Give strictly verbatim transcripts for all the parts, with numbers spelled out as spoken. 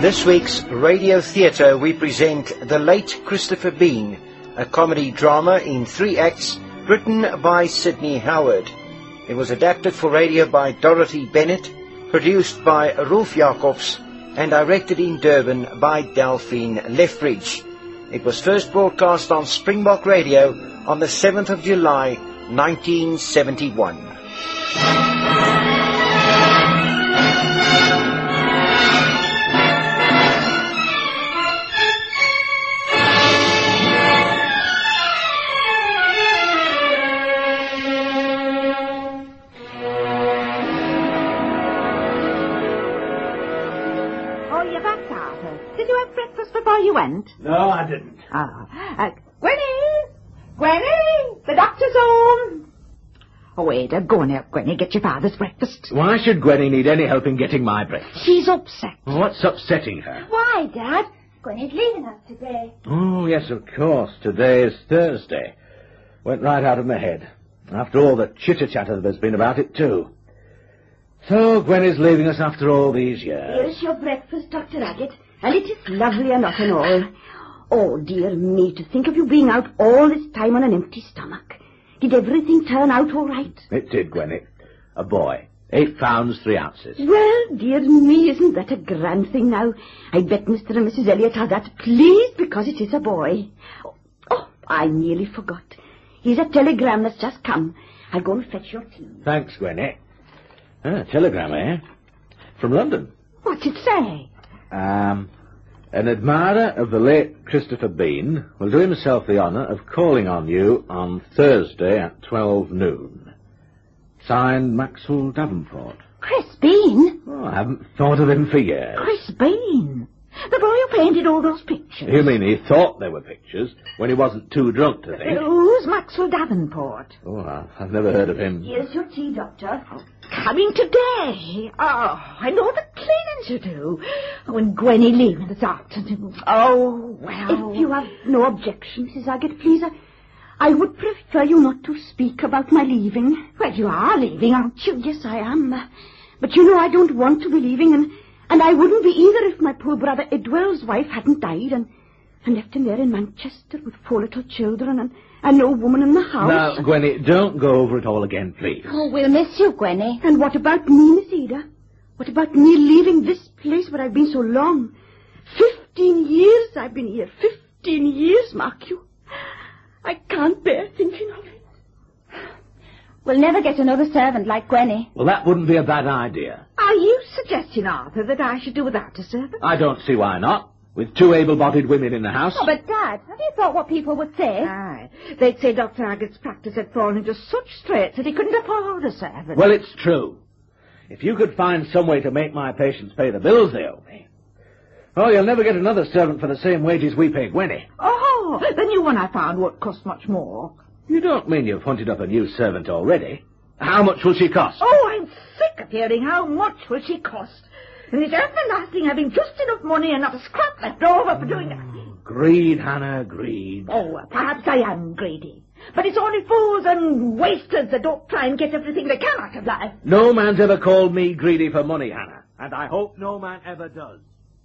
this week's Radio Theatre we present The Late Christopher Bean, a comedy drama in three acts written by Sidney Howard. It was adapted for radio by Dorothy Bennett, produced by Rolf Jacobs, and directed in Durban by Delphine Lethbridge. It was first broadcast on Springbok Radio on the seventh of July, nineteen seventy-one. You went? No, I didn't. Ah. Uh, Gwenny! Gwenny! The doctor's home! Oh, Ada, go on out, Gwenny. Get your father's breakfast. Why should Gwenny need any help in getting my breakfast? She's upset. What's upsetting her? Why, Dad? Gwenny's leaving us today. Oh, yes, of course. Today is Thursday. Went right out of my head. After all the chitter-chatter there's been about it, too. So, Gwenny's leaving us after all these years. Here's your breakfast, Doctor Agate. And it is lovely enough and all. Oh, dear me, to think of you being out all this time on an empty stomach. Did everything turn out all right? It did, Gwenny. A boy. Eight pounds, three ounces. Well, dear me, isn't that a grand thing now? I bet Mister and Missus Elliot are that pleased because it is a boy. Oh, oh, I nearly forgot. Here's a telegram that's just come. I'll go and fetch your tea. Thanks, Gwenny. Ah, telegram, eh? From London. What's it say? Um, an admirer of the late Christopher Bean will do himself the honour of calling on you on Thursday at twelve noon. Signed, Maxwell Davenport. Chris Bean? Oh, I haven't thought of him for years. Chris Bean? The boy who painted all those pictures? You mean he thought they were pictures when he wasn't too drunk to think? Uh, who's Maxwell Davenport? Oh, I've never heard of him. Here's your tea, Doctor. Oh, coming today. Oh, I know the cleaning to do. Oh, and Gwenny leaving this afternoon. Oh, well. If you have no objection, Missus Agate, please, I, I would prefer you not to speak about my leaving. Well, you are leaving, aren't you? Yes, I am. But you know I don't want to be leaving, and, and I wouldn't be either if my poor brother Edwell's wife hadn't died, and, and left him there in Manchester with four little children and, and no woman in the house. Now, Gwenny, don't go over it all again, please. Oh, we'll miss you, Gwenny. And what about me, Miss Ada? What about me leaving this place where I've been so long? Fifteen years I've been here. Fifteen years, mark you. I can't bear thinking of it. We'll never get another servant like Gwenny. Well, that wouldn't be a bad idea. Are you suggesting, Arthur, that I should do without a servant? I don't see why not. With two able-bodied women in the house. Oh, but, Dad, have you thought what people would say? Aye. They'd say Doctor Agate's practice had fallen into such straits that he couldn't afford a servant. Well, it's true. If you could find some way to make my patients pay the bills they owe me. Oh, you'll never get another servant for the same wages we pay Gwenny. Oh, the new one I found won't cost much more. You don't mean you've hunted up a new servant already? How much will she cost? Oh, I'm sick of hearing how much will she cost. And it's everlasting having just enough money and not a scrap left over for doing that. Greed, Hannah, greed. Oh, perhaps I am greedy. But it's only fools and wasters that don't try and get everything they can out of life. No man's ever called me greedy for money, Hannah. And I hope no man ever does.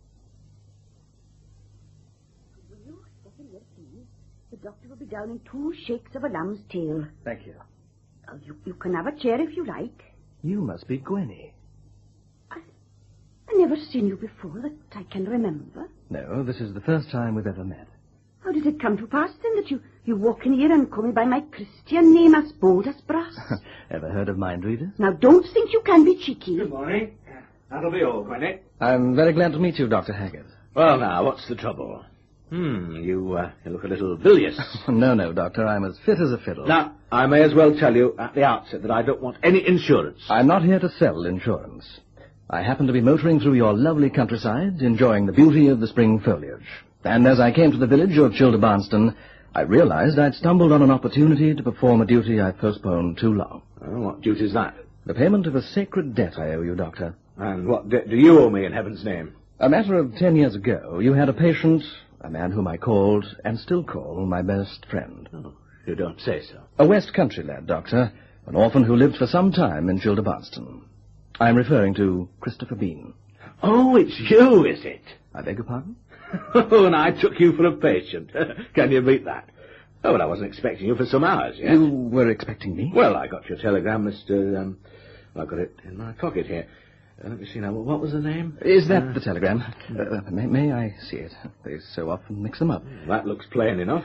Will you step in here, please? The doctor will be down in two shakes of a lamb's tail. Thank you. Oh, you, you can have a chair if you like. You must be Gwenny. I've never seen you before that I can remember. No, this is the first time we've ever met. How did it come to pass, then, that you, you walk in here and call me by my Christian name as bold as brass? Ever heard of mind readers? Now, don't think you can be cheeky. Good morning. That'll be all, Gwenny. I'm very glad to meet you, Doctor Haggard. Well, now, what's the trouble? Hmm, you, uh, you look a little bilious. no, no, Doctor, I'm as fit as a fiddle. Now, I may as well tell you at the outset that I don't want any insurance. I'm not here to sell insurance. I happen to be motoring through your lovely countryside, enjoying the beauty of the spring foliage. And as I came to the village of Childerbarnston, I realized I'd stumbled on an opportunity to perform a duty I've postponed too long. Oh, what duty's that? The payment of a sacred debt I owe you, Doctor. And what debt do you owe me, in heaven's name? A matter of ten years ago, you had a patient, a man whom I called, and still call, my best friend. Oh, you don't say so. A West Country lad, Doctor, an orphan who lived for some time in Childerbarnston. I'm referring to Christopher Bean. Oh, it's you, is it? I beg your pardon? Oh, and I took you for a patient. Can you beat that? Oh, well, I wasn't expecting you for some hours yet. You were expecting me? Well, I got your telegram, Mister Um, I've got it in my pocket here. Uh, let me see now. What was the name? Is that uh, the telegram? Uh, may, may I see it? They so often mix them up. That looks plain enough.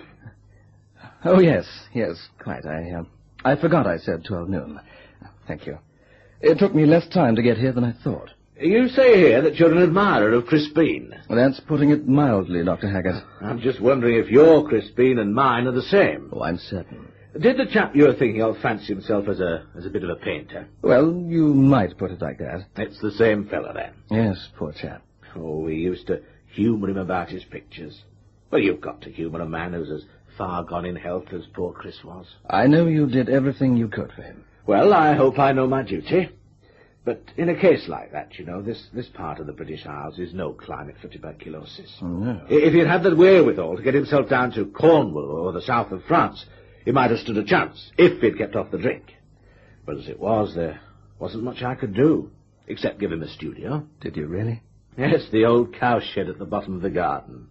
Oh, yes, yes, quite. I, uh, I forgot I said twelve noon. Thank you. It took me less time to get here than I thought. You say here that you're an admirer of Crispine. Well, that's putting it mildly, Doctor Haggart. I'm just wondering if your Crispine and mine are the same. Oh, I'm certain. Did the chap you're thinking of fancy himself as a as a bit of a painter? Well, you might put it like that. It's the same fella, then. Yes, poor chap. Oh, we used to humour him about his pictures. Well, you've got to humour a man who's as far gone in health as poor Chris was. I know you did everything you could for him. Well, I hope I know my duty. But in a case like that, you know, this, this part of the British Isles is no climate for tuberculosis. Oh, no. If he'd had the wherewithal to get himself down to Cornwall or the south of France, he might have stood a chance, if he'd kept off the drink. But as it was, there wasn't much I could do, except give him a studio. Did you really? Yes, the old cowshed at the bottom of the garden.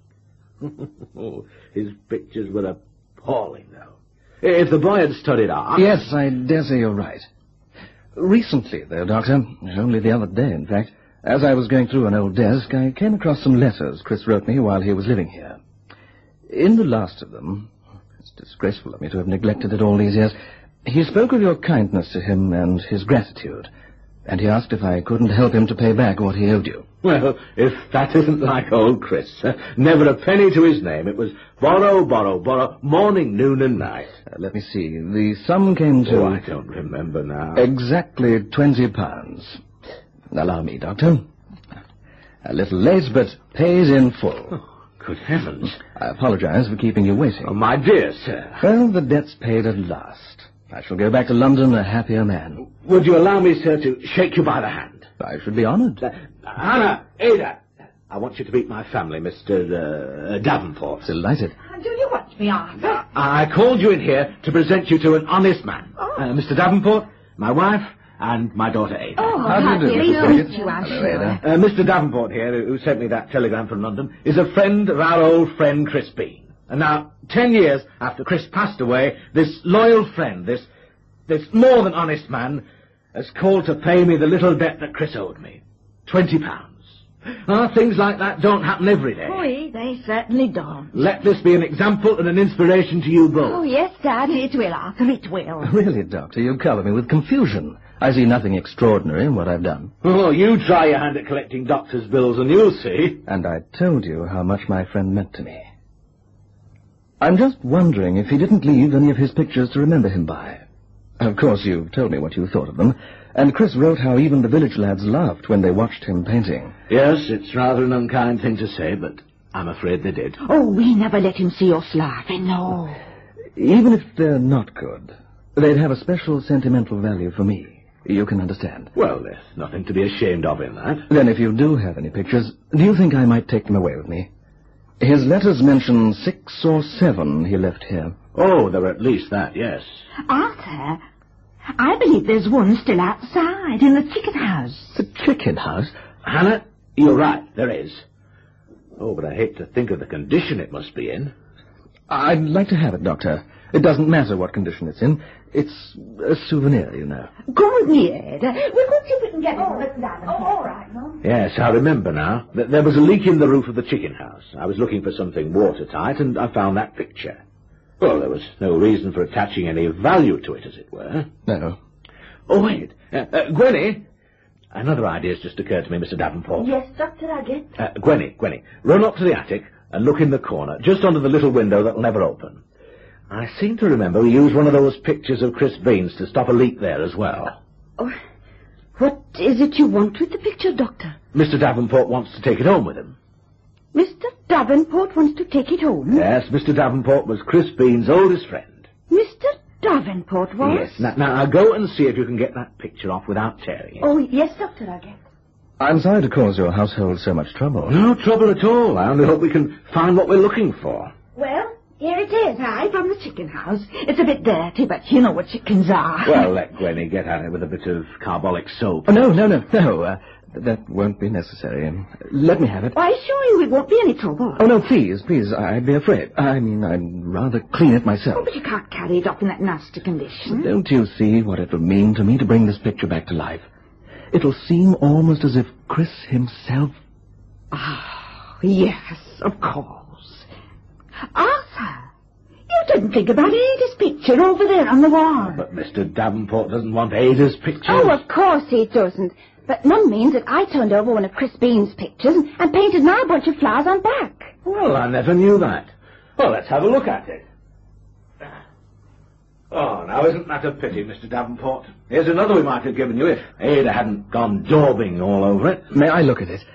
Oh, his pictures were appalling, though. If the boy had studied art... Yes, I dare say you're right. Recently, though, Doctor, only the other day, in fact, as I was going through an old desk, I came across some letters Chris wrote me while he was living here. In the last of them, it's disgraceful of me to have neglected it all these years, he spoke of your kindness to him and his gratitude, and he asked if I couldn't help him to pay back what he owed you. Well, if that isn't like old Chris, uh, never a penny to his name. It was borrow, borrow, borrow, morning, noon, and night. Uh, let me see. The sum came to... Oh, I don't remember now. Exactly twenty pounds. Allow me, Doctor. A little late, but pays in full. Oh, good heavens. I apologize for keeping you waiting. Oh, my dear sir. Well, the debt's paid at last. I shall go back to London a happier man. Would you allow me, sir, to shake you by the hand? I should be honoured. Uh, Hannah, Ada, I want you to meet my family, Mister Uh, Davenport. Delighted. Do you want me, Arthur? I called you in here to present you to an honest man. Oh. Uh, Mister Davenport, my wife, and my daughter Ada. Oh, How do you do, pleased Missus to Daggett? meet you, I'm Hello, sure. Ada. Uh, Mister Davenport here, who sent me that telegram from London, is a friend of our old friend Crispine. And now, ten years after Chris passed away, this loyal friend, this this more than honest man, has called to pay me the little debt that Chris owed me. Twenty pounds. Ah, things like that don't happen every day. Oh, they certainly don't. Let this be an example and an inspiration to you both. Oh, yes, Dad, it will, Arthur, it will. Really, Doctor, you cover me with confusion. I see nothing extraordinary in what I've done. Oh, you try your hand at collecting doctor's bills and you'll see. And I told you how much my friend meant to me. I'm just wondering if he didn't leave any of his pictures to remember him by. Of course, you've told me what you thought of them, and Chris wrote how even the village lads laughed when they watched him painting. Yes, it's rather an unkind thing to say, but I'm afraid they did. Oh, we never let him see us laughing, no. Even if they're not good, they'd have a special sentimental value for me. You can understand. Well, there's nothing to be ashamed of in that. Then if you do have any pictures, do you think I might take them away with me? His letters mention six or seven he left here. Oh, there are at least that, yes. Arthur, I believe there's one still outside in the chicken house. The chicken house? Hannah, you're right, there is. Oh, but I hate to think of the condition it must be in. I'd like to have it, Doctor. It doesn't matter what condition it's in. It's a souvenir, you know. Come with me, Ed. We'll go see if we can get it on the Oh, all right, Mum. Yes, I remember now. Th- There was a leak in the roof of the chicken house. I was looking for something watertight, and I found that picture. Well, there was no reason for attaching any value to it, as it were. No. Oh, wait. Uh, uh, Gwenny, another idea's just occurred to me, Mister Davenport. Yes, Doctor, I get. Uh, Gwenny, Gwenny, run up to the attic and look in the corner, just under the little window that'll never open. I seem to remember we used one of those pictures of Chris Beans to stop a leak there as well. Oh, what is it you want with the picture, Doctor? Mister Davenport wants to take it home with him. Mister Davenport wants to take it home? Yes, Mister Davenport was Chris Bean's oldest friend. Mister Davenport was? Yes. Now, now, I'll go and see if you can get that picture off without tearing it. Oh, yes, Doctor, I get. I'm sorry to cause your household so much trouble. No trouble at all. I only hope we can find what we're looking for. Well, here it is, aye, from the chicken house. It's a bit dirty, but you know what chickens are. Well, let Gwenny get at it with a bit of carbolic soap. Oh, no, no, no, no. Uh, That won't be necessary. Let me have it. I assure you it won't be any trouble. Oh, no, please, please, I'd be afraid. I mean, I'd rather clean it myself. Oh, but you can't carry it up in that nasty condition. Don't you see what it will mean to me to bring this picture back to life? It'll seem almost as if Chris himself... Ah, yes, of course. Arthur, you didn't think about Ada's picture over there on the wall. But Mister Davenport doesn't want Ada's picture. Oh, of course he doesn't. But none means that I turned over one of Chris Bean's pictures and, and painted my bunch of flowers on back. Well, I never knew that. Well, let's have a look at it. Oh, now isn't that a pity, Mister Davenport? Here's another we might have given you if Ada hadn't gone daubing all over it. May I look at it?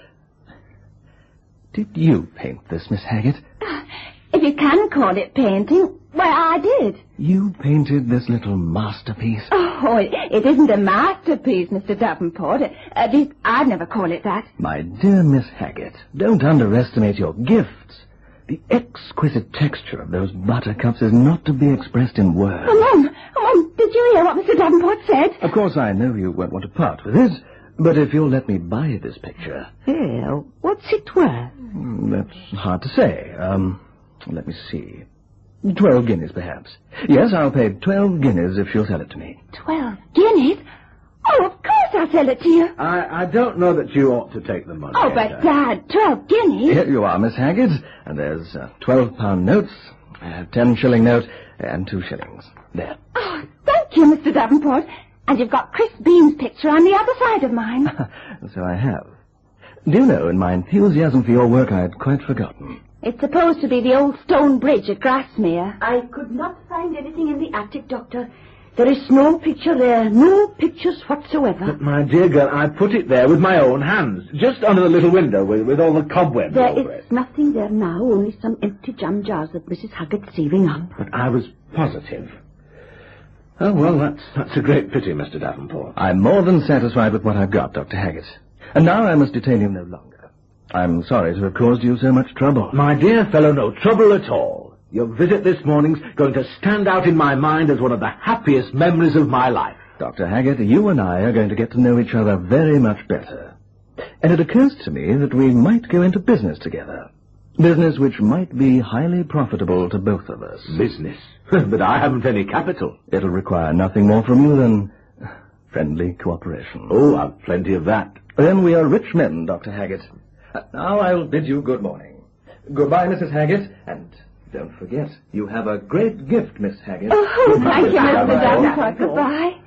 Did you paint this, Miss Haggett? If you can call it painting, well, I did. You painted this little masterpiece? Oh, it, it isn't a masterpiece, Mister Davenport. At least, I'd never call it that. My dear Miss Haggett, don't underestimate your gifts. The exquisite texture of those buttercups is not to be expressed in words. Oh, Mum, oh, Mum, did you hear what Mister Davenport said? Of course, I know you won't want to part with it, but if you'll let me buy this picture... Well, what's it worth? That's hard to say. Um, let me see. Twelve guineas, perhaps. Yes, I'll pay twelve guineas if she'll sell it to me. Twelve guineas? Oh, of course I'll sell it to you. I, I don't know that you ought to take the money. Oh, but Ada. Dad, twelve guineas? Here you are, Miss Haggett, and there's uh, twelve-pound notes, a ten-shilling note, and two shillings. There. Oh, thank you, Mister Davenport. And you've got Chris Bean's picture on the other side of mine. So I have. Do you know, in my enthusiasm for your work, I'd quite forgotten. It's supposed to be the old stone bridge at Grasmere. I could not find anything in the attic, Doctor. There is no picture there, no pictures whatsoever. But, my dear girl, I put it there with my own hands, just under the little window with, with all the cobwebs There over is it. nothing there now, only some empty jam jars that Missus Haggett's saving up. But I was positive. Oh, well, that's, that's a great pity, Mister Davenport. I'm more than satisfied with what I've got, Doctor Haggett. And now I must detain you no longer. I'm sorry to have caused you so much trouble. My dear fellow, no trouble at all. Your visit this morning's going to stand out in my mind as one of the happiest memories of my life. Doctor Haggett, you and I are going to get to know each other very much better. And it occurs to me that we might go into business together. Business which might be highly profitable to both of us. Business? But I haven't any capital. It'll require nothing more from you than friendly cooperation. Oh, I've plenty of that. Then we are rich men, Doctor Haggett. Uh, now I'll bid you good morning. Goodbye, Missus Haggett, and don't forget, you have a great gift, Miss Haggett. Oh, thank you, Mister Davenport. Goodbye.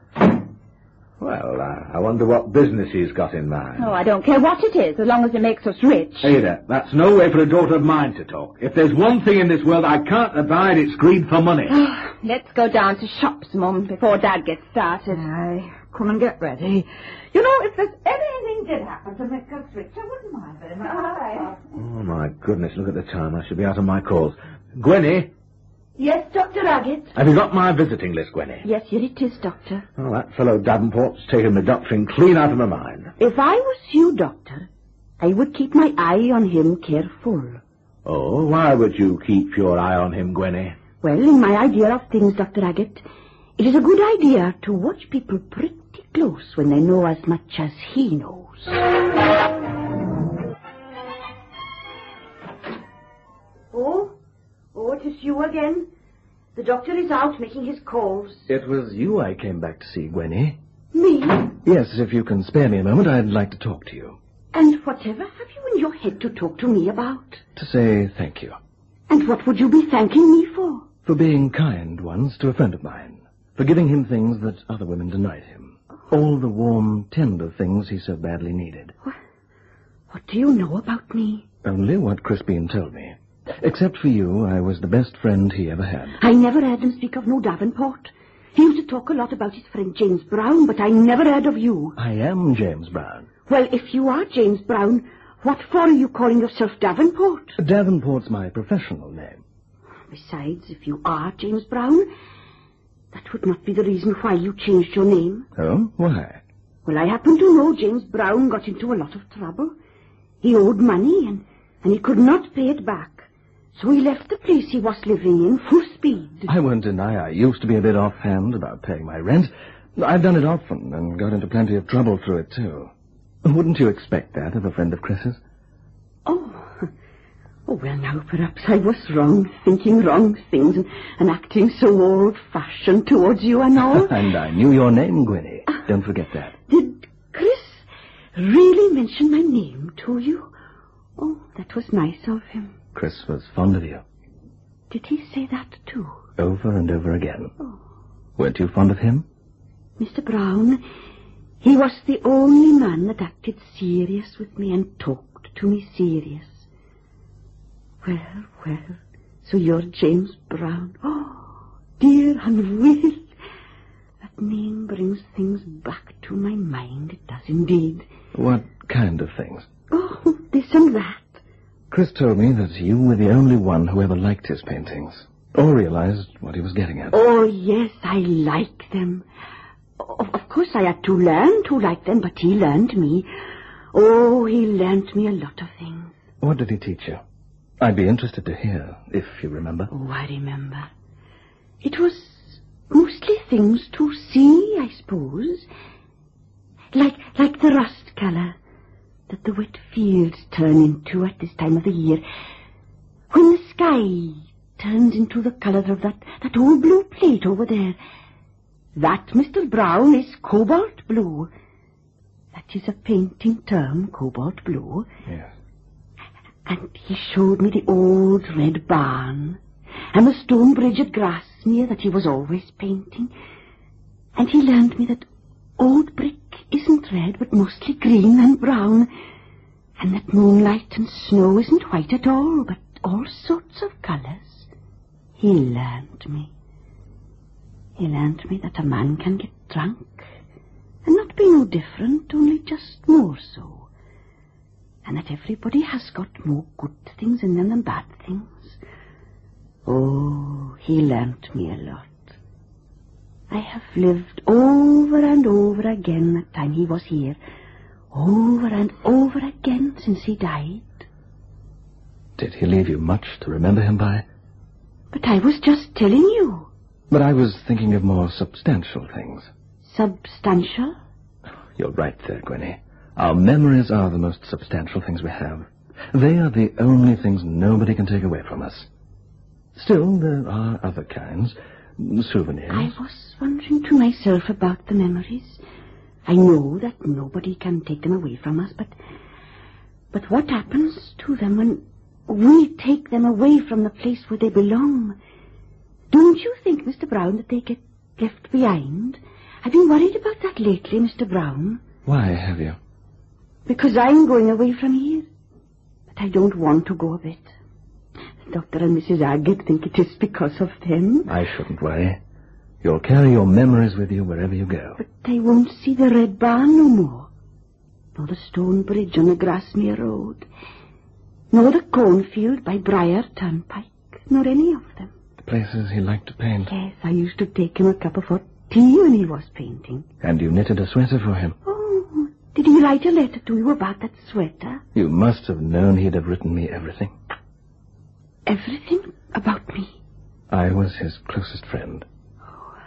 Well, uh, I wonder what business he's got in mind. Oh, I don't care what it is, as long as it makes us rich. Ada, that's no way for a daughter of mine to talk. If there's one thing in this world I can't abide, it's greed for money. Let's go down to shops, Mum, before Dad gets started. Aye, come and get ready. You know, if there's anything did happen to make us rich, I wouldn't mind very much. Aye. Oh, my goodness, look at the time. I should be out on my calls. Gwenny, Yes, Doctor Haggett? have you got my visiting list, Gwenny? Yes, here it is, Doctor. Oh, that fellow Davenport's taken my doctoring clean out of my mind. If I was you, Doctor, I would keep my eye on him careful. Oh, why would you keep your eye on him, Gwenny? Well, in my idea of things, Doctor Haggett, it is a good idea to watch people pretty close when they know as much as he knows. Oh? Oh, it is you again. The doctor is out making his calls. It was you I came back to see, Gwenny. Me? Yes, if you can spare me a moment, I'd like to talk to you. And whatever have you in your head to talk to me about? To say thank you. And what would you be thanking me for? For being kind once to a friend of mine. For giving him things that other women denied him. All the warm, tender things he so badly needed. What, what do you know about me? Only what Chris Bean told me. Except for you, I was the best friend he ever had. I never heard him speak of no Davenport. He used to talk a lot about his friend James Brown, but I never heard of you. I am James Brown. Well, if you are James Brown, what for are you calling yourself Davenport? Davenport's my professional name. Besides, if you are James Brown, that would not be the reason why you changed your name. Oh? Why? Well, I happen to know James Brown got into a lot of trouble. He owed money, and, and he could not pay it back. So he left the place he was living in full speed. I won't deny I used to be a bit offhand about paying my rent. I've done it often and got into plenty of trouble through it, too. Wouldn't you expect that of a friend of Chris's? Oh, oh, well, now, perhaps I was wrong, thinking wrong things and, and acting so old-fashioned towards you and all. And I knew your name, Gwenny. Uh, Don't forget that. Did Chris really mention my name to you? Oh, that was nice of him. Chris was fond of you. Did he say that, too? Over and over again. Oh. Weren't you fond of him? Mister Brown, he was the only man that acted serious with me and talked to me serious. Well, well, so you're James Brown. Oh, dear and Will. That name brings things back to my mind. It does indeed. What kind of things? Oh, this and that. Chris told me that you were the only one who ever liked his paintings, or realized what he was getting at. Oh, yes, I like them. Of, of course, I had to learn to like them, but he learned me. Oh, he learned me a lot of things. What did he teach you? I'd be interested to hear, if you remember. Oh, I remember. It was mostly things to see, I suppose. Like, like the rust colour that the wet fields turn into at this time of the year. When the sky turns into the colour of that, that old blue plate over there. That, Mister Brown, is cobalt blue. That is a painting term, cobalt blue. Yes. And he showed me the old red barn and the stone bridge at Grasmere that he was always painting. And he learned me that old brick isn't red, but mostly green and brown, and that moonlight and snow isn't white at all, but all sorts of colours. He learned me. He learned me that a man can get drunk and not be no different, only just more so, and that everybody has got more good things in them than bad things. Oh, he learnt me a lot. I have lived over and over again that time he was here, over and over again since he died. Did he leave you much to remember him by? But I was just telling you. But I was thinking of more substantial things. Substantial? You're right there, Gwenny. Our memories are the most substantial things we have. They are the only things nobody can take away from us. Still, there are other kinds. Souvenirs. I was wondering to myself about the memories. I know that nobody can take them away from us, but... But what happens to them when we take them away from the place where they belong? Don't you think, Mister Brown, that they get left behind? I've been worried about that lately, Mister Brown. Why have you? Because I'm going away from here. But I don't want to go a bit. Doctor and Missus Agate think it is because of them. I shouldn't worry. You'll carry your memories with you wherever you go. But I won't see the red barn no more. Nor the stone bridge on the Grasmere Road. Nor the cornfield by Briar Turnpike. Nor any of them. The places he liked to paint. Yes, I used to take him a cup of hot tea when he was painting. And you knitted a sweater for him. Oh, did he write a letter to you about that sweater? You must have known he'd have written me everything. Everything about me? I was his closest friend. Oh,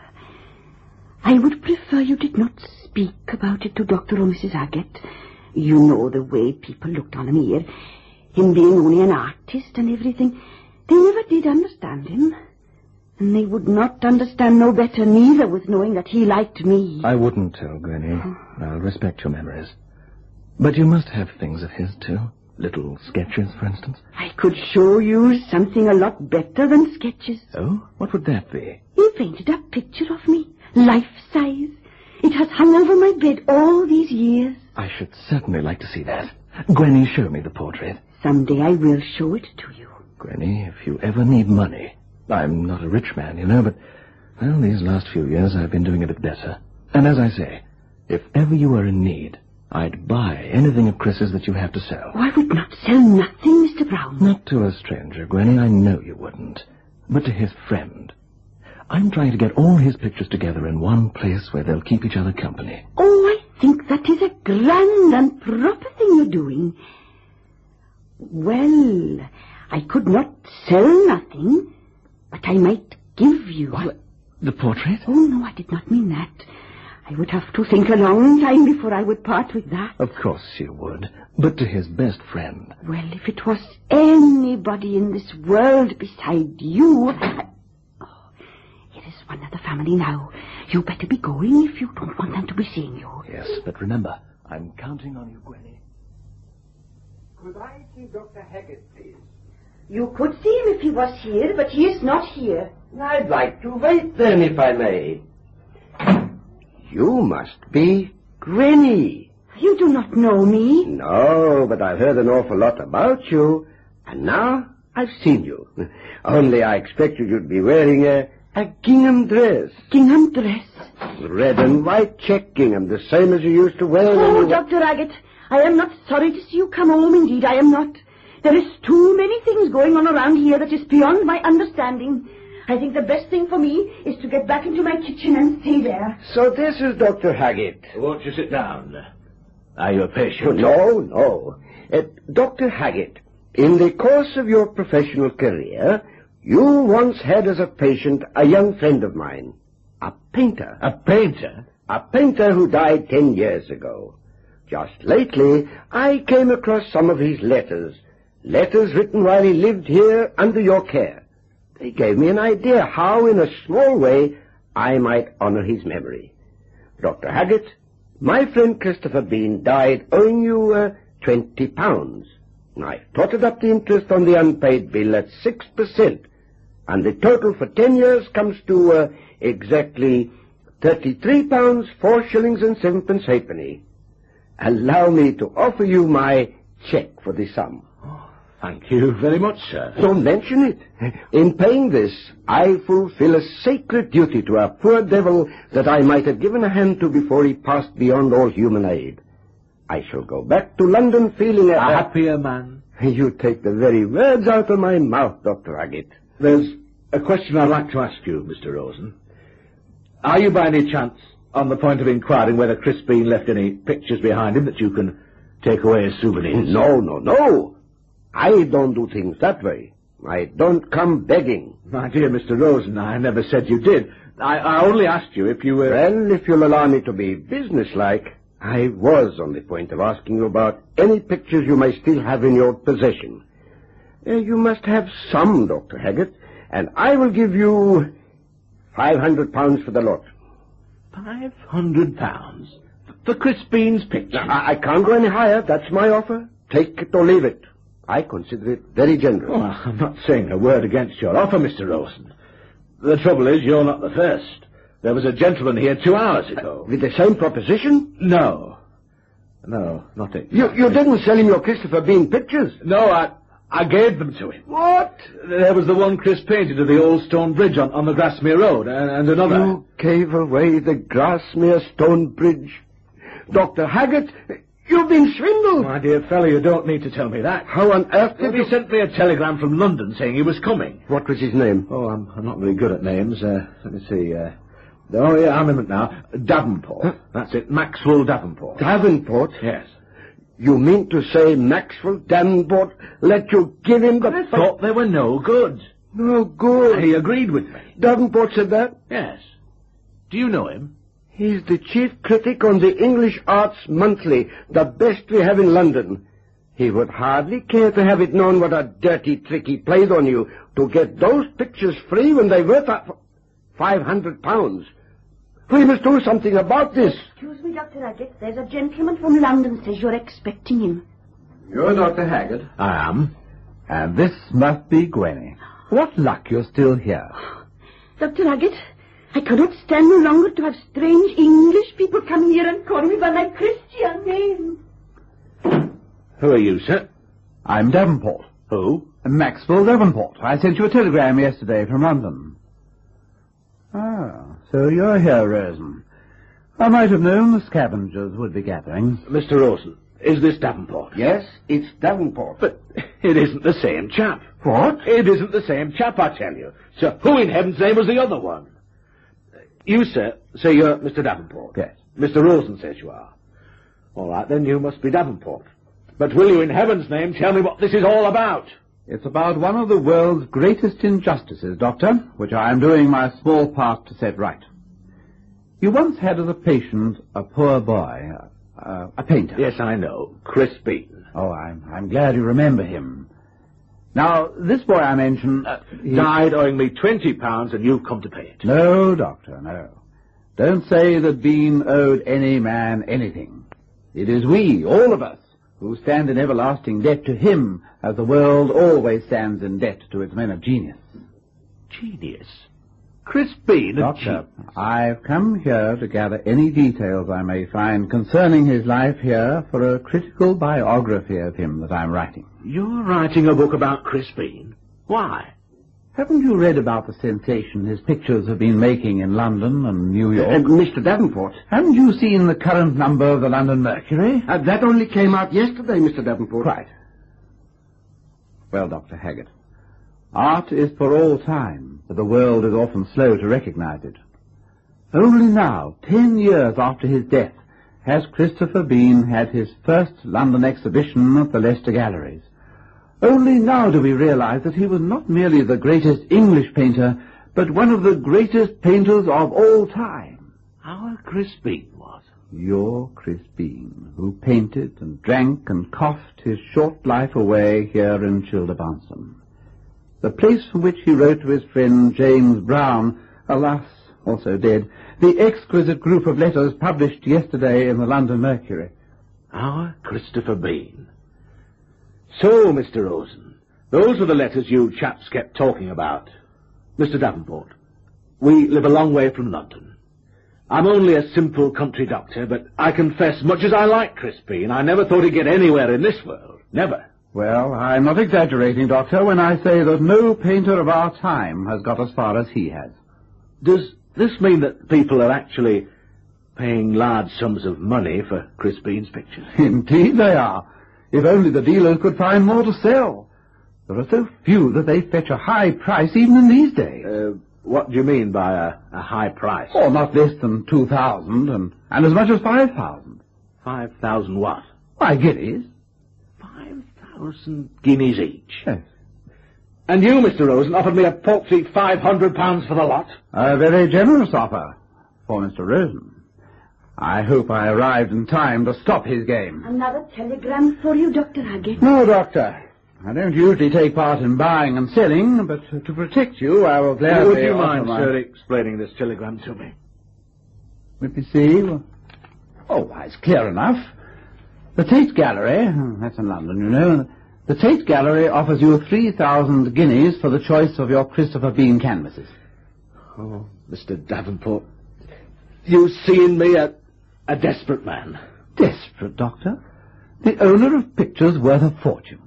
I would prefer you did not speak about it to Doctor or Missus Agate. You know the way people looked on him here. Him being only an artist and everything. They never did understand him. And they would not understand no better neither with knowing that he liked me. I wouldn't tell, Gwenny. Oh. I'll respect your memories. But you must have things of his, too. Little sketches, for instance. I could show you something a lot better than sketches. Oh? What would that be? He painted a picture of me, life-size. It has hung over my bed all these years. I should certainly like to see that. Gwenny, show me the portrait. Someday I will show it to you. Gwenny, if you ever need money... I'm not a rich man, you know, but, well, these last few years I've been doing a bit better. And as I say, if ever you were in need, I'd buy anything of Chris's that you have to sell. Oh, I would not sell nothing, Mister Brown. Not to a stranger, Gwenny, I know you wouldn't. But to his friend. I'm trying to get all his pictures together in one place where they'll keep each other company. Oh, I think that is a grand and proper thing you're doing. Well, I could not sell nothing... But I might give you... What? The portrait? Oh, no, I did not mean that. I would have to think a long time before I would part with that. Of course you would, but to his best friend. Well, if it was anybody in this world beside you... I... Oh, here is one of the family now. You better be going if you don't want them to be seeing you. Yes, but remember, I'm counting on you, Gwenny. Could I see Doctor Haggett, please? You could see him if he was here, but he is not here. I'd like to wait then, if I may. You must be Granny. You do not know me. No, but I've heard an awful lot about you, and now I've seen you. Only I expected you'd be wearing a, a gingham dress. Gingham dress? Red and white check gingham, the same as you used to wear when Oh, you... Doctor Haggett, I am not sorry to see you come home, indeed, I am not. There is too many things going on around here that is beyond my understanding. I think the best thing for me is to get back into my kitchen and stay there. So this is Doctor Haggett. Won't you sit down? Are you a Oh, patient? no, no. Uh, Doctor Haggett, in the course of your professional career, you once had as a patient a young friend of mine, a painter. A painter? A painter who died ten years ago. Just lately, I came across some of his letters, letters written while he lived here under your care. They gave me an idea how, in a small way, I might honor his memory. Doctor Haggett, my friend Christopher Bean died owing you uh, twenty pounds. I totted up the interest on the unpaid bill at six percent, and the total for ten years comes to uh, exactly thirty-three pounds, four shillings and sevenpence halfpenny. Allow me to offer you my cheque for the sum. Thank you very much, sir. Don't mention it. In paying this, I fulfill a sacred duty to a poor devil that I might have given a hand to before he passed beyond all human aid. I shall go back to London feeling a... A happier man. You take the very words out of my mouth, Doctor Haggett. There's a question I'd like to ask you, Mister Rosen. Are you by any chance on the point of inquiring whether Chris Bean left any pictures behind him that you can take away as souvenirs? No, no, no. I don't do things that way. I don't come begging. My dear Mister Rosen, I never said you did. I, I only asked you if you were... Well, if you'll allow me to be businesslike, I was on the point of asking you about any pictures you may still have in your possession. Uh, you must have some, Doctor Haggett, and I will give you five hundred pounds for the lot. Five hundred pounds? For Chris Bean's picture? I, I can't go any higher. That's my offer. Take it or leave it. I consider it very generous. Oh, I'm not saying a word against your offer, Mister Rosen. The trouble is, you're not the first. There was a gentleman here two hours ago. Uh, with the same proposition? No. No, not it. You, you didn't sell him your Christopher Bean pictures? No, I I gave them to him. What? There was the one Chris painted of the old stone bridge on, on the Grasmere Road, and, and another... You gave away the Grasmere stone bridge. Doctor Haggett, you've been swindled. My dear fellow, you don't need to tell me that. How on earth did He you... sent me a telegram from London saying he was coming. What was his name? Oh, I'm, I'm not very good at names. Uh, let me see. Uh, oh, yeah, I remember it now. Davenport. Huh? That's it. Maxwell Davenport. Davenport? Yes. You mean to say Maxwell Davenport let you give him the... I thought they were no good. No good. He agreed with me. Davenport said that? Yes. Do you know him? He's the chief critic on the English Arts Monthly, the best we have in London. He would hardly care to have it known what a dirty trick he played on you to get those pictures free when they were worth five hundred pounds. We must do something about this. Excuse me, Doctor Haggett. There's a gentleman from London says you're expecting him. You're Doctor Haggett. I am. And this must be Gwenny. What luck you're still here. Doctor Haggett, I cannot stand no longer to have strange English people coming here and calling me by my Christian name. Who are you, sir? I'm Davenport. Who? Maxwell Davenport. I sent you a telegram yesterday from London. Ah, so you're here, Rosen. I might have known the scavengers would be gathering. Mister Rosen, is this Davenport? Yes, it's Davenport. But it isn't the same chap. What? It isn't the same chap, I tell you. So who in heaven's name was the other one? You, sir, say you're Mister Davenport. Yes. Mister Rosen says you are. All right, then you must be Davenport. But will you, in heaven's name, tell me what this is all about? It's about one of the world's greatest injustices, Doctor, which I am doing my small part to set right. You once had as a patient a poor boy, uh, a painter. Yes, I know. Chris Bean. Oh, I'm, I'm glad you remember him. Now, this boy I mentioned... Uh, he... Died owing me twenty pounds and you've come to pay it. No, Doctor, no. Don't say that Bean owed any man anything. It is we, all of us, who stand in everlasting debt to him, as the world always stands in debt to its men of genius. Genius? Chris Bean, a Doctor, genius? I've come here to gather any details I may find concerning his life here for a critical biography of him that I'm writing. You're writing a book about Chris Bean? Why? Haven't you read about the sensation his pictures have been making in London and New York? Uh, Mister Davenport. Haven't you seen the current number of the London Mercury? Uh, that only came out yesterday, Mister Davenport. Right. Well, Doctor Haggett, art is for all time, but the world is often slow to recognize it. Only now, ten years after his death, has Christopher Bean had his first London exhibition at the Leicester Galleries. Only now do we realize that he was not merely the greatest English painter, but one of the greatest painters of all time. Our Chris Bean was. Your Chris Bean, who painted and drank and coughed his short life away here in Childerbanston. The place from which he wrote to his friend James Brown, alas, also dead, the exquisite group of letters published yesterday in the London Mercury. Our Christopher Bean. So, Mister Rosen, those were the letters you chaps kept talking about. Mister Davenport, we live a long way from London. I'm only a simple country doctor, but I confess, much as I like Chris Bean, I never thought he'd get anywhere in this world. Never. Well, I'm not exaggerating, Doctor, when I say that no painter of our time has got as far as he has. Does this mean that people are actually paying large sums of money for Chris Bean's pictures? Indeed they are. If only the dealers could find more to sell. There are so few that they fetch a high price even in these days. Uh, what do you mean by a, a high price? Oh, not less than two thousand, and, and as much as five thousand. Five thousand what? Why, guineas. Five thousand guineas each? Yes. And you, Mister Rosen, offered me a paltry five hundred pounds for the lot? A very generous offer for Mister Rosen. I hope I arrived in time to stop his game. Another telegram for you, Doctor Haggett. No, Doctor. I don't usually take part in buying and selling, but to protect you, I will gladly... Would you mind, my... sir, explaining this telegram to me? Let me see. Oh, why, it's clear enough. The Tate Gallery, that's in London, you know, the Tate Gallery offers you three thousand guineas for the choice of your Christopher Bean canvases. Oh, Mister Davenport, you see in me a... a desperate man. Desperate, Doctor? The owner of pictures worth a fortune.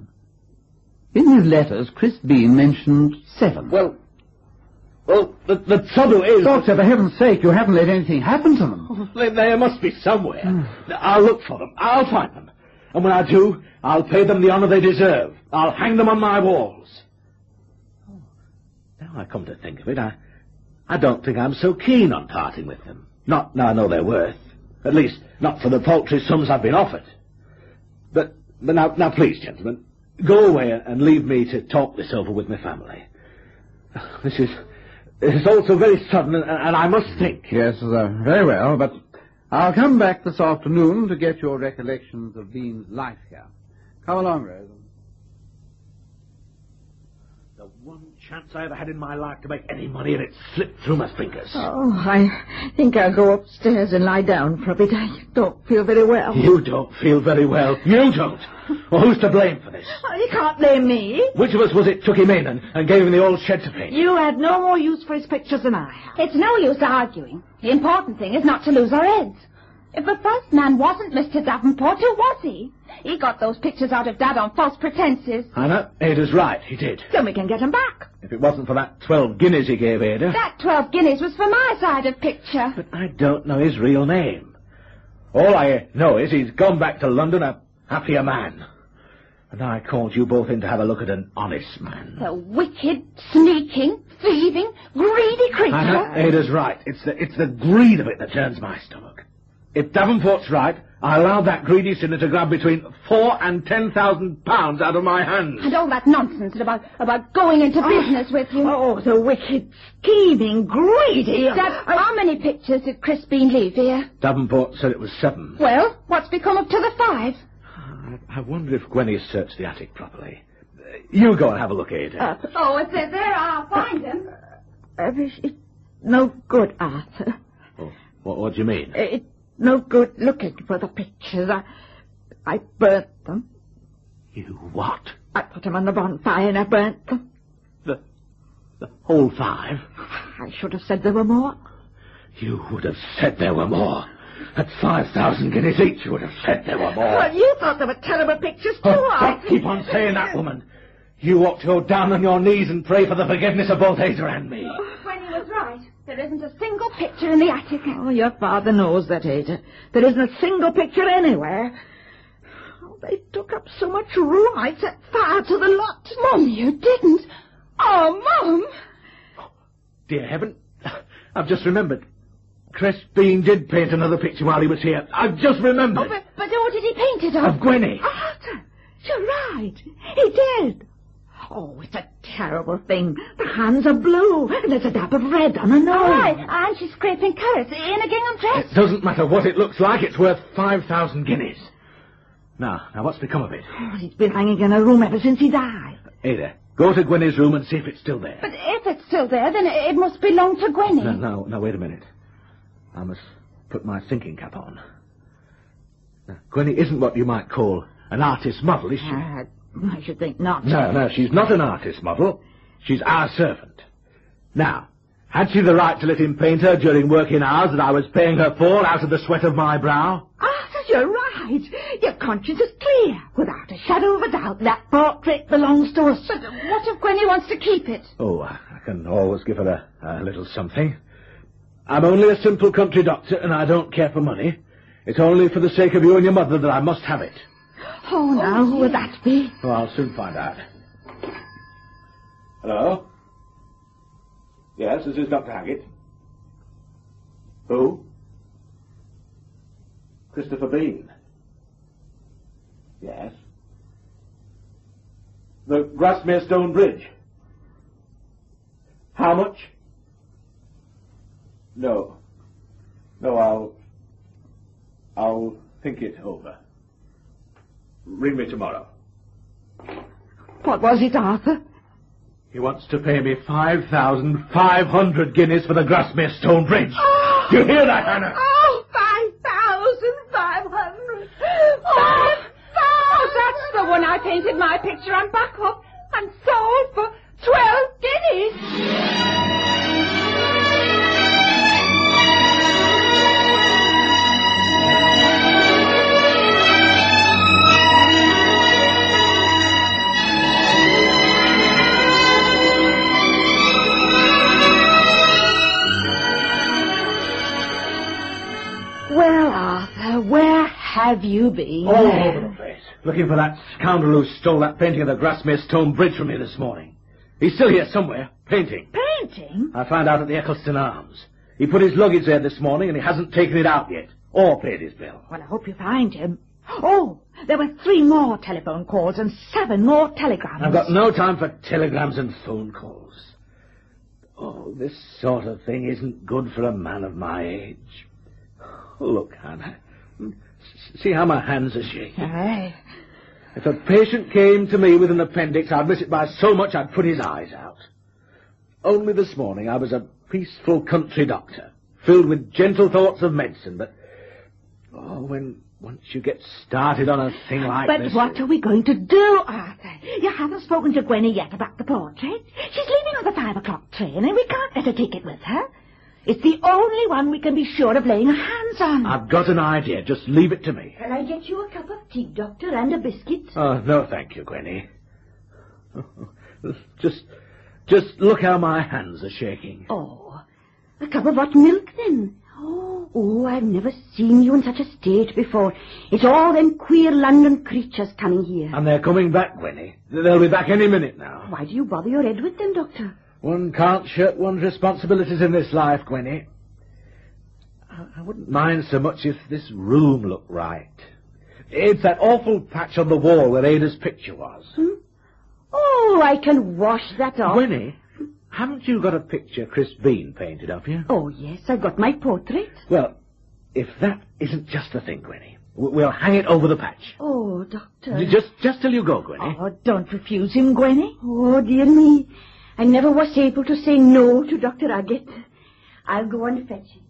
In his letters, Chris Bean mentioned seven. Well, well, the, the trouble is... Doctor, for heaven's sake, you haven't let anything happen to them. Oh, they, they must be somewhere. I'll look for them. I'll find them. And when I do, I'll pay them the honour they deserve. I'll hang them on my walls. Oh, now I come to think of it, I, I don't think I'm so keen on parting with them. Not now I know their worth. At least, not for the paltry sums I've been offered. But, but now, now please, gentlemen, go away and leave me to talk this over with my family. This is, this is all so very sudden, and, and I must think. Yes, uh, very well, but I'll come back this afternoon to get your recollections of Bean's life here. Come along, Rose. The one chance I ever had in my life to make any money, and it slipped through my fingers. Oh, I think I'll go upstairs and lie down for a bit. I don't feel very well. You don't feel very well. You don't. Well, who's to blame for this? Oh, you can't blame me. Which of us was it took him in and, and gave him the old shed to paint? You had no more use for his pictures than I have. It's no use arguing. The important thing is not to lose our heads. If the first man wasn't Mister Davenport, who was he? He got those pictures out of Dad on false pretenses. Anna, Ada's right, he did. Then we can get him back. If it wasn't for that twelve guineas he gave Ada... That twelve guineas was for my side of picture. But I don't know his real name. All I know is he's gone back to London a happier man. And I called you both in to have a look at an honest man. A wicked, sneaking, thieving, greedy creature. Anna, Ada's right. It's the, it's the greed of it that turns my stomach. If Davenport's right, I allowed that greedy sinner to grab between four and ten thousand pounds out of my hands. And all that nonsense about, about going into Oh. business with you. Oh, the wicked, scheming, greedy... Dad, how many pictures did Chris Bean leave here? Davenport said it was seven. Well, what's become of to the five? I, I wonder if Gwenny's searched the attic properly. Uh, you go and have a look, Ada. Uh, Oh, it's there. there I'll find them. uh, it's no good, Arthur. Oh, what, what do you mean? It's no good looking for the pictures. I, I burnt them. You what? I put them on the bonfire and I burnt them. The, the whole five? I should have said there were more. You would have said there were more. At five thousand guineas each, you would have said there were more. Well, you thought they were terrible pictures too, Oh, Arthur. don't keep on saying that, woman. You ought to go down on your knees and pray for the forgiveness of both Ada and me. Gwenny was right. There isn't a single picture in the attic. Oh, your father knows that, Ada. There isn't a single picture anywhere. Oh, they took up so much room, I set fire to the lot. Mum, you didn't. Oh, Mum. Dear heaven, I've just remembered. Chris Bean did paint another picture while he was here. I've just remembered. Oh, but, but who did he paint it of? Of Gwenny. Arthur, you're right. He did. Oh, it's a terrible thing. The hands are blue, and there's a dab of red on her nose. All right, and she's scraping carrots in a gingham dress. It doesn't matter what it looks like, it's worth five thousand guineas. Now, now what's become of it? Oh, he's been hanging in her room ever since he died. Ada, go to Gwenny's room and see if it's still there. But if it's still there, then it must belong to Gwenny. No, no, no, wait a minute. I must put my thinking cap on. Now, Gwenny isn't what you might call an artist model, is she? Uh, I should think not. No, no, she's not an artist model. She's our servant. Now, had she the right to let him paint her during working hours that I was paying her for out of the sweat of my brow? Arthur, you're right. Your conscience is clear. Without a shadow of a doubt, that portrait belongs to us. But what if Gwenny wants to keep it? Oh, I can always give her a, a little something. I'm only a simple country doctor, and I don't care for money. It's only for the sake of you and your mother that I must have it. Oh, now, who would that be? Oh, I'll soon find out. Hello? Yes, this is Doctor Haggett. Who? Christopher Bean. Yes. The Grasmere Stone Bridge. How much? No. No, I'll... I'll think it over. Ring me tomorrow. What was it, Arthur? He wants to pay me five thousand five hundred guineas for the Grasmere Stone Bridge. Oh! You hear that, Hannah? Oh, five thousand five hundred. Oh, oh, that's the one I painted my picture on back of and sold for twelve guineas. Well, Arthur, where have you been? All over the place. Looking for that scoundrel who stole that painting of the Grasmere Stone Bridge from me this morning. He's still here somewhere, painting. Painting? I found out at the Eccleston Arms. He put his luggage there this morning and he hasn't taken it out yet, or paid his bill. Well, I hope you find him. Oh, there were three more telephone calls and seven more telegrams. I've got no time for telegrams and phone calls. Oh, this sort of thing isn't good for a man of my age. Oh, look, Hannah. See how my hands are shaking? Aye. If a patient came to me with an appendix, I'd miss it by so much I'd put his eyes out. Only this morning I was a peaceful country doctor, filled with gentle thoughts of medicine, but... Oh, when once you get started on a thing like But this... what are we going to do, Arthur? You haven't spoken to Gwenny yet about the portrait. She's leaving on the five o'clock train, and we can't let her take it with her. It's the only one we can be sure of laying our hands on. I've got an idea. Just leave it to me. Can I get you a cup of tea, Doctor, and a biscuit? Oh, no, thank you, Gwenny. Just, just look how my hands are shaking. Oh, a cup of hot milk, then. Oh, oh, I've never seen you in such a state before. It's all them queer London creatures coming here. And they're coming back, Gwenny. They'll be back any minute now. Why do you bother your head with them, Doctor? One can't shirk one's responsibilities in this life, Gwenny. I, I wouldn't mind so much if this room looked right. It's that awful patch on the wall where Ada's picture was. Hmm? Oh, I can wash that off. Winnie, haven't you got a picture Chris Bean painted of you? Oh, yes, I've got my portrait. Well, if that isn't just the thing, Winnie, we'll hang it over the patch. Oh, Doctor. Just, just till you go, Gwenny. Oh, don't refuse him, Gwenny. Oh, dear me. I never was able to say no to Doctor Agate. I'll go and fetch him.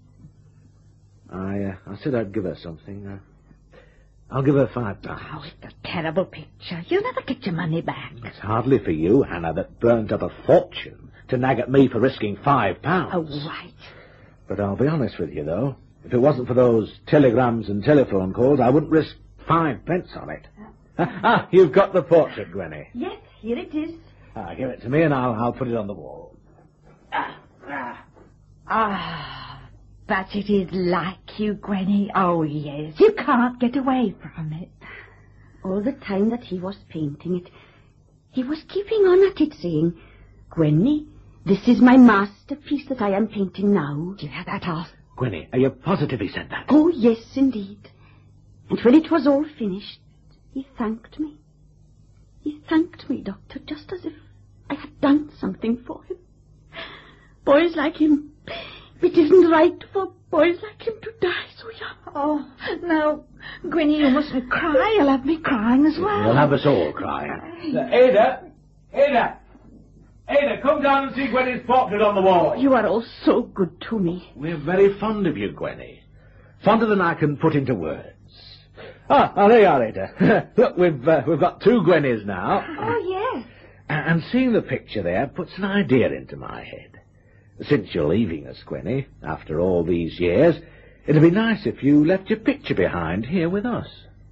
I, uh, I said I'd give her something. Uh, I'll give her five pounds. Oh, it's a terrible picture. You'll never get your money back. It's hardly for you, Hannah, that burnt up a fortune to nag at me for risking five pounds. Oh, right. But I'll be honest with you, though. If it wasn't for those telegrams and telephone calls, I wouldn't risk five pence on it. Ah, ah you've got the portrait, Gwenny. Yes, here it is. Ah, give it to me and I'll, I'll put it on the wall. Ah, ah. Ah, but it is like you, Gwenny. Oh, yes. You can't get away from it. All the time that he was painting it, he was keeping on at it, saying, Gwenny, this is my masterpiece that I am painting now. Do you hear that, Arthur? Gwenny, are you positive he said that? Oh, yes, indeed. And when it was all finished, he thanked me. He thanked me, Doctor, just as if I had done something for him. Boys like him, it isn't right for boys like him to die so young. Oh, no, Gwenny, you mustn't cry. You'll have me crying as well. You'll have us all crying. Uh, Ada! Ada! Ada, come down and see Gwenny's portrait on the wall. You are all so good to me. We're very fond of you, Gwenny. Fonder than I can put into words. Ah, oh, there you are, Ada. Look, we've, uh, we've got two Gwennies now. Oh, yes. And seeing the picture there puts an idea into my head. Since you're leaving us, Gwenny, after all these years, it'd be nice if you left your picture behind here with us.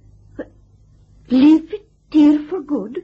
Leave it here for good?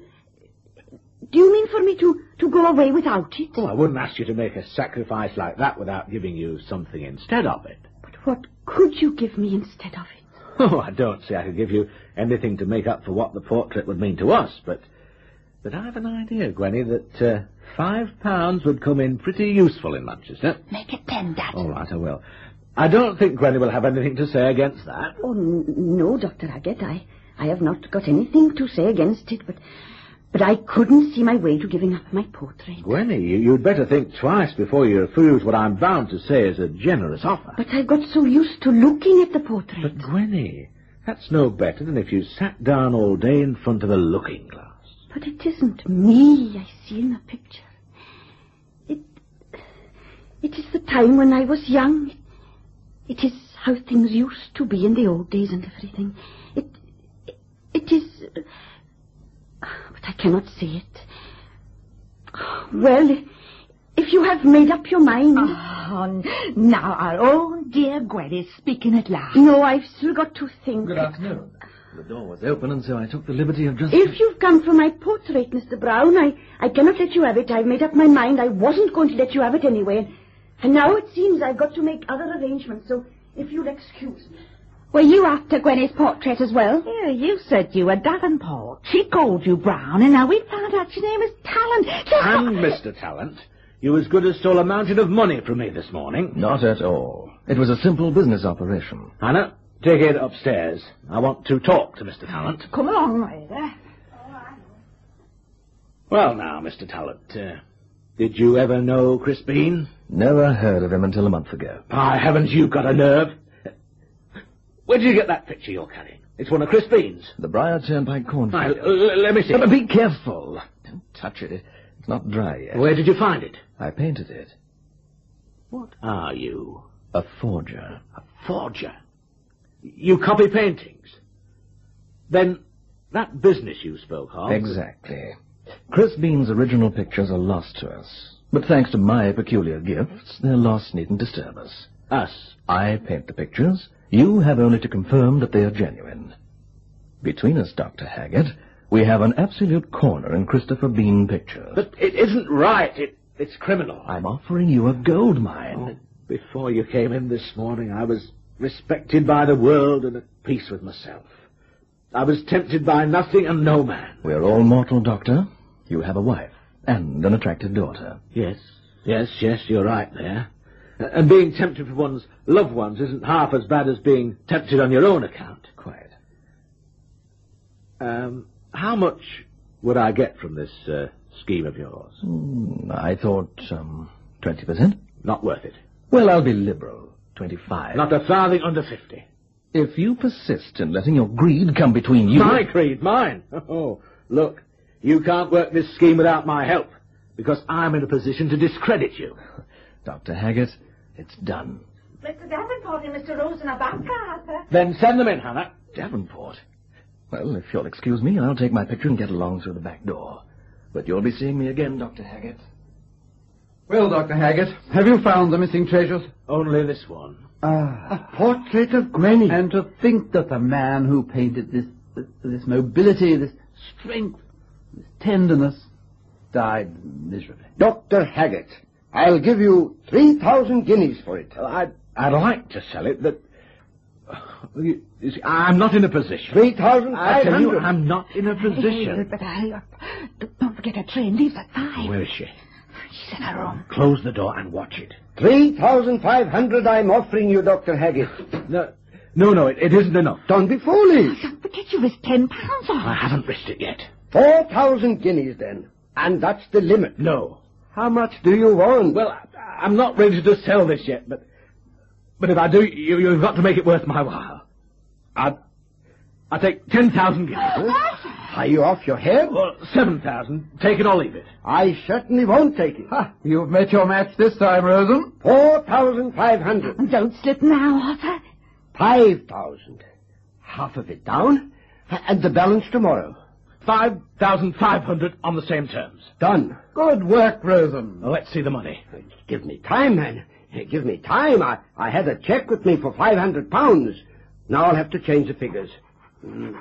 Do you mean for me to, to go away without it? Oh, I wouldn't ask you to make a sacrifice like that without giving you something instead of it. But what could you give me instead of it? Oh, I don't say I could give you anything to make up for what the portrait would mean to us, but... But I have an idea, Gwenny, that uh, five pounds would come in pretty useful in Manchester. Make it ten, Dad. All right, I will. I don't think Gwenny will have anything to say against that. Oh, n- no, Doctor Agate. I, I have not got anything to say against it, but... But I couldn't see my way to giving up my portrait. Gwenny, you, you'd better think twice before you refuse what I'm bound to say is a generous offer. But I got so used to looking at the portrait. But, Gwenny, that's no better than if you sat down all day in front of a looking glass. But it isn't me I see in the picture. It... It is the time when I was young. It is how things used to be in the old days and everything. It... It, it is... But I cannot say it. Well, if you have made up your mind... Oh, now our own dear Gwenny's speaking at last. No, I've still got to think. Good afternoon. The door was open, and so I took the liberty of just... If you've come for my portrait, Mister Brown, I, I cannot let you have it. I've made up my mind. I wasn't going to let you have it anyway. And now it seems I've got to make other arrangements, so if you'll excuse me. Were you after Gwenny's portrait as well? Yeah, you said you were Davenport. She called you Brown, and now we found out your name is Talent. Just And, Mister Talent, you as good as stole a mountain of money from me this morning. Not at all. It was a simple business operation. Hannah, take it upstairs. I want to talk to Mister Talent. Come along, Ada. Well, now, Mister Talent, uh, did you ever know Chris Bean? Never heard of him until a month ago. By heavens, you've got a nerve. Where did you get that picture you're carrying? It's one of Chris Bean's. The Briar Turnpike cornfield. Right, uh, let me see. Uh, be careful. Don't touch it. It's not dry yet. Where did you find it? I painted it. What are you? A forger. A forger? You copy paintings? Then that business you spoke of... Exactly. Chris Bean's original pictures are lost to us. But thanks to my peculiar gifts, their loss needn't disturb us. Us? I paint the pictures. You have only to confirm that they are genuine. Between us, Doctor Haggett, we have an absolute corner in Christopher Bean pictures. But it isn't right. It, it's criminal. I'm offering you a gold mine. Oh, before you came in this morning, I was respected by the world and at peace with myself. I was tempted by nothing and no man. We're all mortal, Doctor. You have a wife and an attractive daughter. Yes, yes, yes, you're right there. And being tempted for one's loved ones isn't half as bad as being tempted on your own account. Quiet. Um, how much would I get from this uh, scheme of yours? Mm, I thought, um, twenty percent. Not worth it. Well, I'll be liberal. Twenty-five. Not a farthing under fifty. If you persist in letting your greed come between you... My greed, mine. Oh, look, you can't work this scheme without my help, because I'm in a position to discredit you. Doctor Haggett, it's done. Mister Davenport and Mister Rosen are back, Arthur. Then send them in, Hannah. Davenport? Well, if you'll excuse me, I'll take my picture and get along through the back door. But you'll be seeing me again, Doctor Haggett. Well, Doctor Haggett, have you found the missing treasures? Only this one. Ah, a portrait of Granny. And to think that the man who painted this, this, this mobility, this strength, this tenderness, died miserably. Doctor Haggett, I'll give you three thousand guineas for it. Well, I'd, I'd like to sell it, but... uh, you, you see, I'm not in a position. Three thousand I five tell you, hundred. I'm not in a position. But hurry up. Don't forget her train leaves at five. Where is she? She's in her room. Close the door and watch it. Three thousand five hundred I'm offering you, Doctor Haggett. No, no, no, it, it isn't enough. Don't be foolish. Don't forget you risked ten pounds on I it. haven't risked it yet. Four thousand guineas, then. And that's the limit. No. How much do you want? Well, I, I'm not ready to sell this yet, but but if I do, you, you've got to make it worth my while. I'd, I'd take ten thousand guineas. Huh? Are you off your head? Well, seven thousand. Take it or leave it. I certainly won't take it. Ha! You've met your match this time, Rosen. Four thousand five hundred. Don't slip now, Arthur. Five thousand. Half of it down, and the balance tomorrow. Five thousand five hundred on the same terms. Done. Good work, Rosen. Now, let's see the money. Give me time, man. Give me time. I, I had a cheque with me for five hundred pounds. Now I'll have to change the figures. Mm.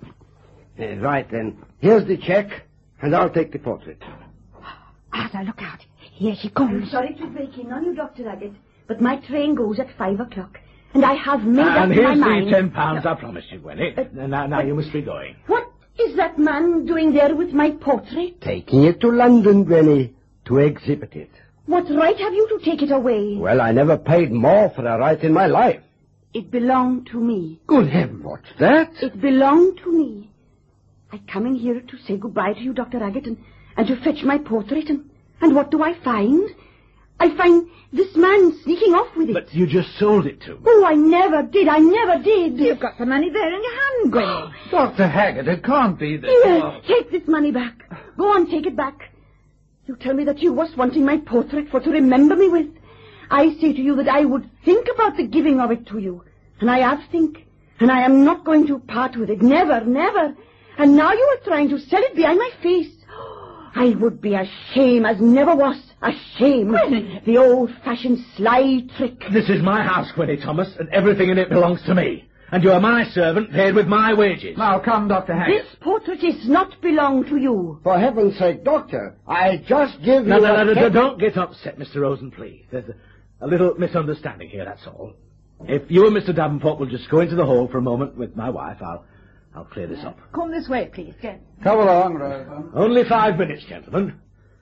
Uh, right, then. Here's the cheque, and I'll take the portrait. Arthur, look out. Here she comes. I'm sorry to break in on you, Doctor Haggett, but my train goes at five o'clock, and I have made And up my here's mind. the ten pounds I promised you, Gwenny. now, now you must be going. What is that man doing there with my portrait? Taking it to London, Granny, to exhibit it. What right have you to take it away? Well, I never paid more for a right in my life. It belonged to me. Good heaven, what's that? It belonged to me. I come in here to say goodbye to you, Doctor Haggett, and, and to fetch my portrait, and, and what do I find? I find this man sneaking off with it. But you just sold it to me. Oh, I never did, I never did. You've got the money there in your hand, Gwenny. Doctor Haggett, it can't be that... Here, take this money back. Go on, take it back. You tell me that you was wanting my portrait for to remember me with. I say to you that I would think about the giving of it to you. And I have think. And I am not going to part with it. Never, never. And now you are trying to sell it behind my face. I would be ashamed as never was. Ashamed. Gwenny. The old-fashioned sly trick. This is my house, Gwenny Thomas, and everything in it belongs to me. And you are my servant, paid with my wages. Now, come, Doctor Haggett. This portrait is not belong to you. For heaven's sake, Doctor, I just give No, you no, a no, no, cheque. don't get upset, Mister Rosen, please. There's a, a little misunderstanding here, that's all. If you and Mister Davenport will just go into the hall for a moment with my wife, I'll, I'll clear this up. Come this way, please, Jen. Come along, Rosen. Only five minutes, gentlemen.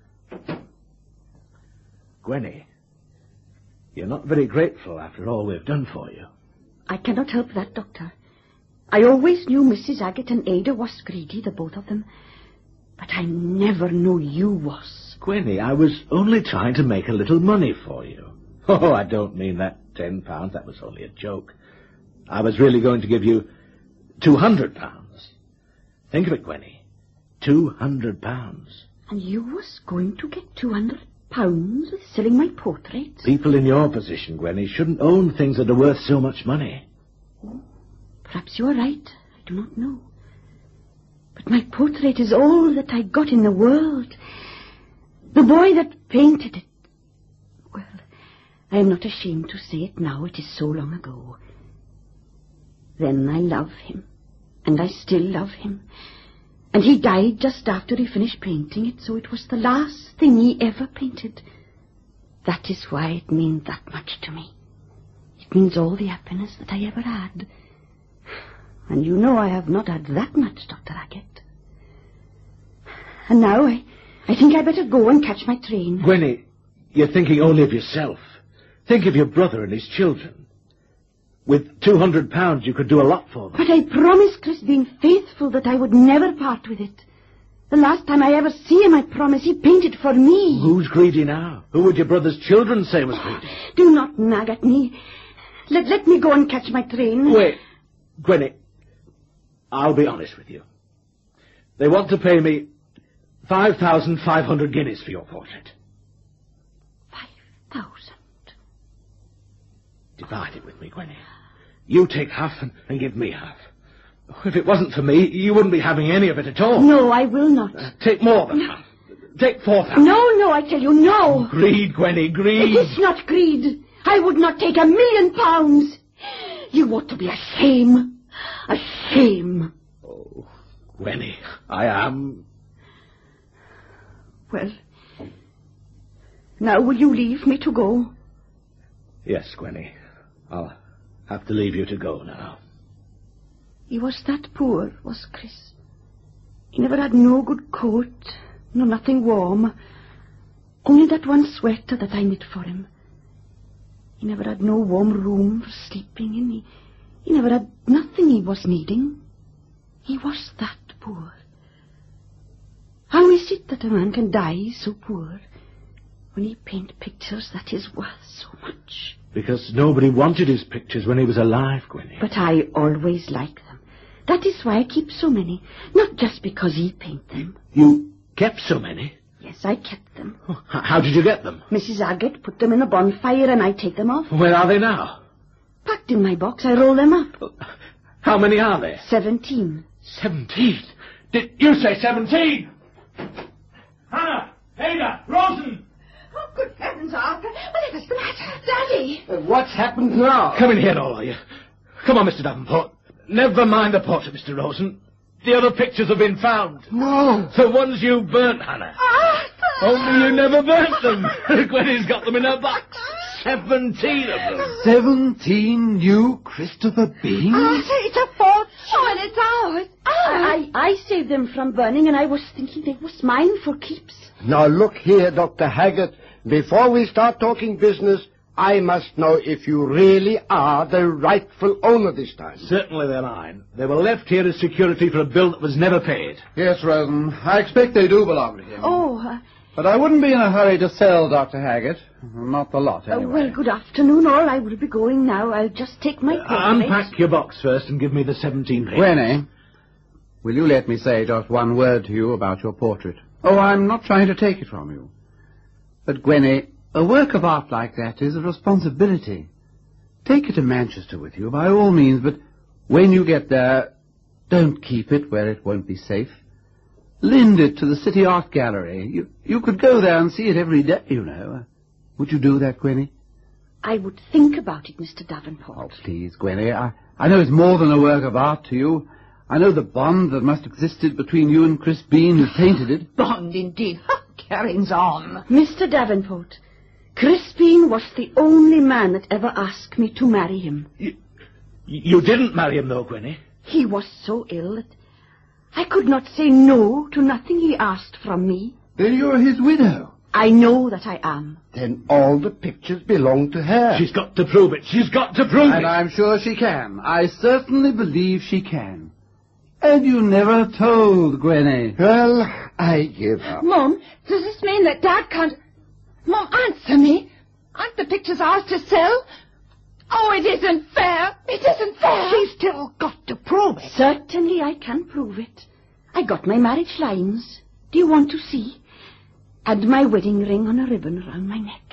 Gwenny, you're not very grateful after all we've done for you. I cannot help that, Doctor. I always knew Missus Haggett and Ada was greedy, the both of them. But I never knew you was. Gwenny, I was only trying to make a little money for you. Oh, I don't mean that ten pounds. That was only a joke. I was really going to give you two hundred pounds. Think of it, Gwenny. Two hundred pounds. And you was going to get two hundred pounds with selling my portrait? People in your position, Gwenny, shouldn't own things that are worth so much money. Oh, perhaps you are right. I do not know. But my portrait is all that I got in the world. The boy that painted it. Well, I am not ashamed to say it now. It is so long ago. Then I love him. And I still love him. And he died just after he finished painting it, so it was the last thing he ever painted. That is why it means that much to me. It means all the happiness that I ever had. And you know I have not had that much, Doctor Haggett. And now I, I think I better go and catch my train. Gwenny, you're thinking only of yourself. Think of your brother and his children. With two hundred pounds, you could do a lot for them. But I promised Chris, being faithful, that I would never part with it. The last time I ever see him, I promise, he painted for me. Who's greedy now? Who would your brother's children say was greedy? Do not nag at me. Let, let me go and catch my train. Wait, Gwenny, I'll be honest with you. They want to pay me five thousand five hundred guineas for your portrait. Five thousand? Divide it with me, Gwenny. You take half and, and give me half. If it wasn't for me, you wouldn't be having any of it at all. No, I will not. Uh, take more than half. Take four thousand. No, no, I tell you, no. Greed, Gwenny, greed. It is not greed. I would not take a million pounds. You ought to be ashamed. Ashamed. Oh, Gwenny, I am. Well, now will you leave me to go? Yes, Gwenny. I'll have to leave you to go now. He was that poor, was Chris. He never had no good coat, no nothing warm. Only that one sweater that I knit for him. He never had no warm room for sleeping in. He, he never had nothing he was needing. He was that poor. How is it that a man can die so poor when he paint pictures that is worth so much? Because nobody wanted his pictures when he was alive, Gwenny. But I always like them. That is why I keep so many. Not just because he paint them. You kept so many? Yes, I kept them. Oh, h- how did you get them? Missus Agate put them in a bonfire and I take them off. Where are they now? Packed in my box, I roll them up. How many are there? Seventeen. Seventeen? Did you say seventeen? Hannah! Ada! Rosen! Oh, good heavens, Arthur. Whatever's the matter? Daddy! Uh, what's happened now? Come in here, all of you. Come on, Mister Davenport. Never mind the portrait, Mister Rosen. The other pictures have been found. No. The ones you burnt, Hannah. Arthur! Only you never burnt them. Gwenny's got them in her box. Seventeen of them. Seventeen new Christopher Beans? Arthur, it's a fortune. Oh, and it's ours. Ours. I, I saved them from burning and I was thinking they was mine for keeps. Now look here, Doctor Haggett. Before we start talking business, I must know if you really are the rightful owner this time. Certainly they're mine. They were left here as security for a bill that was never paid. Yes, Rosen. I expect they do belong to him. Oh, uh, But I wouldn't be in a hurry to sell Doctor Haggett. Not the lot, uh, anyway. well, good afternoon all. I will be going now. I'll just take my Uh, portrait. unpack your box first and give me the seventeen papers. Gwenny, will you let me say just one word to you about your portrait? Oh, I'm not trying to take it from you. But, Gwenny, a work of art like that is a responsibility. Take it to Manchester with you, by all means, but when you get there, don't keep it where it won't be safe. Lend it to the City Art Gallery. You, you could go there and see it every day, you know. Would you do that, Gwenny? I would think about it, Mister Davenport. Oh, please, Gwenny. I, I know it's more than a work of art to you. I know the bond that must have existed between you and Chris Bean, who painted it. Bond, indeed. Carries on. Mister Davenport, Chris Bean was the only man that ever asked me to marry him. You, you didn't marry him, though, Gwenny. He was so ill that I could not say no to nothing he asked from me. Then you're his widow. I know that I am. Then all the pictures belong to her. She's got to prove it. She's got to prove And it. I'm sure she can. I certainly believe she can. And you never told, Gwenny. Well, I give up. Mum, does this mean that Dad can't... Mum, answer me. Aren't the pictures ours to sell? Oh, it isn't fair. It isn't fair. She's still got to prove it. Certainly I can prove it. I got my marriage lines. Do you want to see? And my wedding ring on a ribbon around my neck.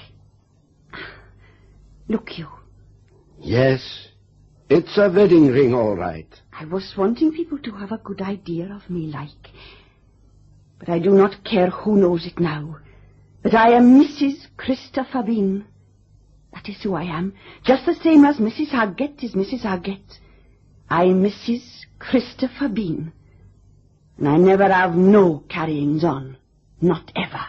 Look you. Yes, it's a wedding ring, all right. I was wanting people to have a good idea of me like. But I do not care who knows it now. But I am Missus Christopher Bean. That is who I am. Just the same as Missus Haggett is Missus Haggett. I am Missus Christopher Bean. And I never have no carryings on. Not ever.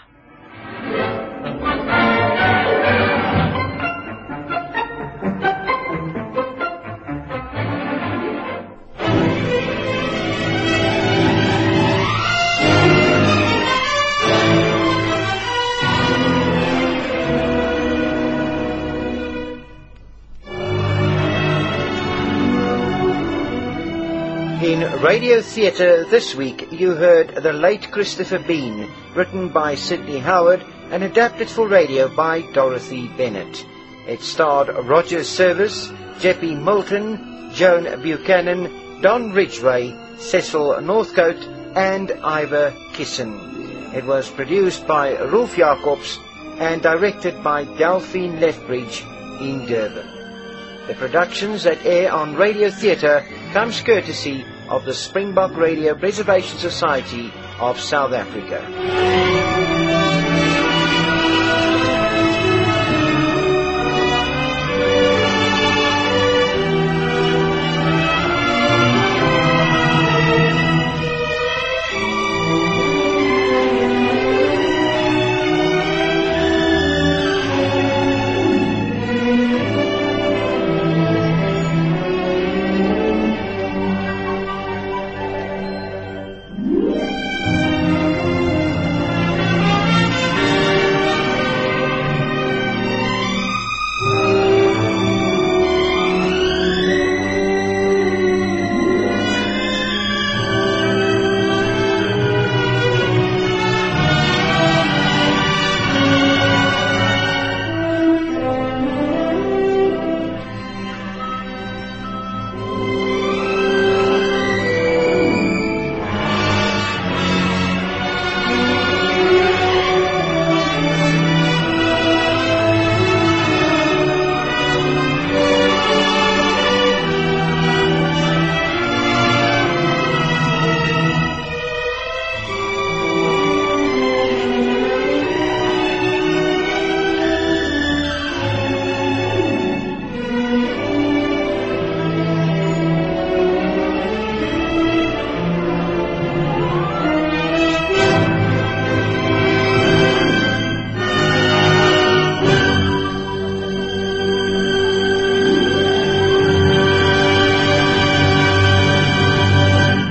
Radio Theatre this week you heard The Late Christopher Bean, written by Sidney Howard and adapted for radio by Dorothy Bennett. It starred Roger Service, Jeppy Moulton, Joan Buchanan, Don Ridgway, Cecil Northcote and Ivor Kissen. It was produced by Rolf Jacobs and directed by Delphine Lethbridge in Durban. The productions that air on Radio Theatre comes courtesy of the Springbok Radio Preservation Society of South Africa.